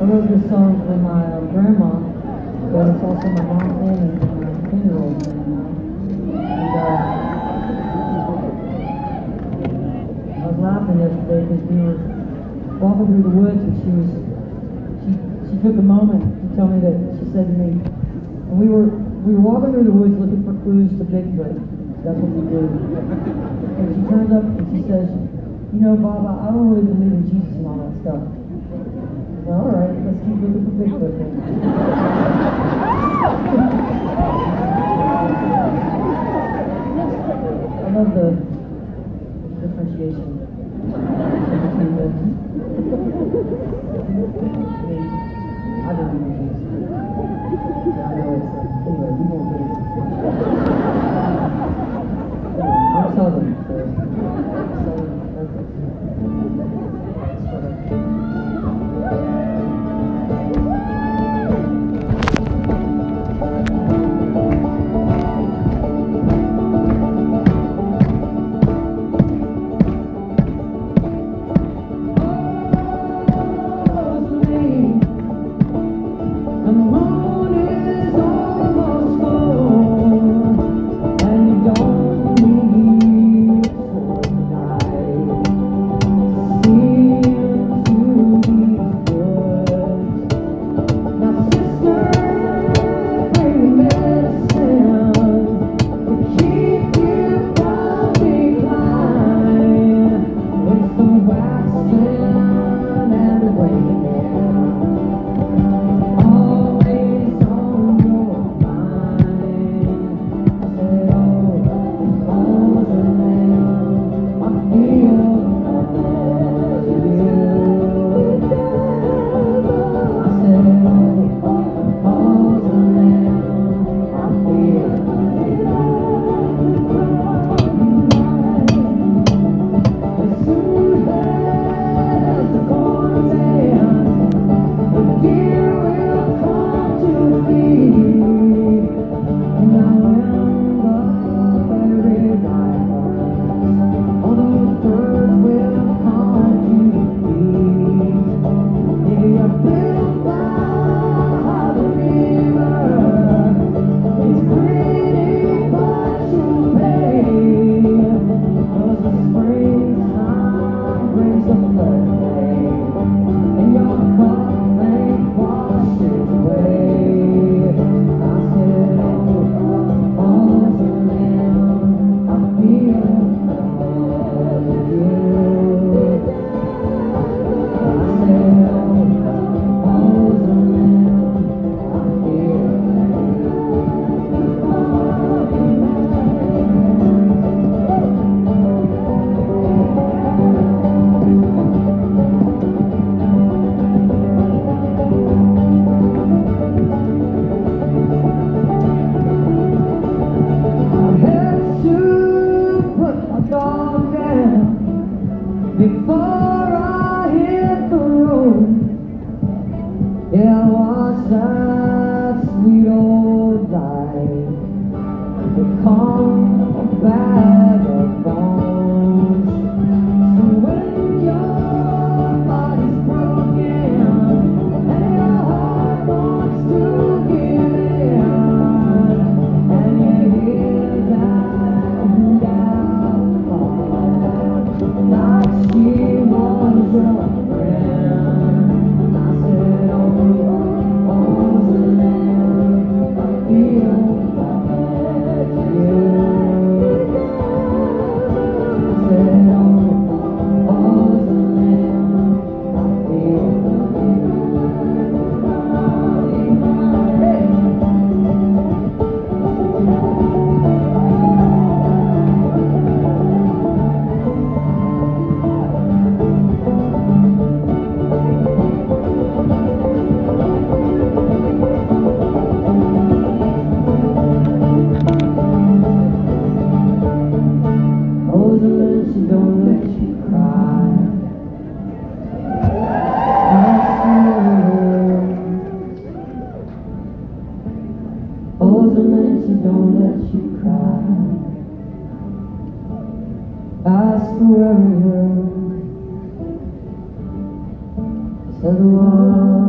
wrote this song for my grandma, but it's also my mom and my 10-year-old. I was laughing yesterday because we were walking through the woods, and she took a moment to tell me that she said to me, and we were walking through the woods looking for clues to Bigfoot. That's what we do. And she turns up and she says, "You know, Bob, I don't really believe in Jesus and all that stuff." Well, all right, let's keep looking for Bigfoot then. I love the differentiation between the. I don't believe in Jesus. I know it's anyway, we won't get into it. I'm Southern, so Southern, that's before I hit the road. Yeah, I watched that sweet old life become a bag of bones. So when your body's broken and your heart wants to give in, and you hear that outcall like she was your friend, I said, oh, the land, I feel bad for you. I said, oh, the land, I feel she don't let you cry. Oh, the man, she don't let you cry. Ask her where we were. Said what?